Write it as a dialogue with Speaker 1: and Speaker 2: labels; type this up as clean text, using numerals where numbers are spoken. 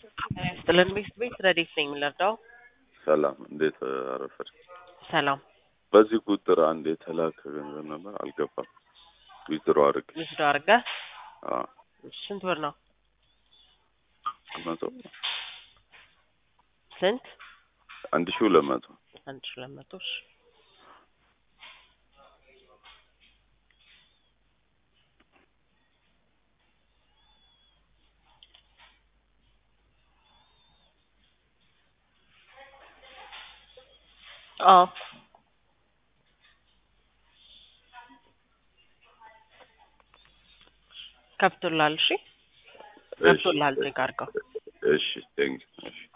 Speaker 1: ጥለን ቤት ረዲት ነኝ የምለርዳው።
Speaker 2: ሰላም እንዴት አረፈድ?
Speaker 1: ሰላም
Speaker 2: በዚህ ቁጥር አንድ የተላከ ገንዘብ ነበር አልገባም። ዊዝድሮ አድርግ።
Speaker 1: ምስዶ አድርገህ
Speaker 2: አዎ
Speaker 1: ስንት ብር ነው?
Speaker 2: መቶ
Speaker 1: ስንት?
Speaker 2: 1200
Speaker 1: 1200 እሺ። አዎ ከፍቶላል። እሺ ከፍቶላል። ቼክ አድርገው።
Speaker 2: እሺ ቴንክ እሺ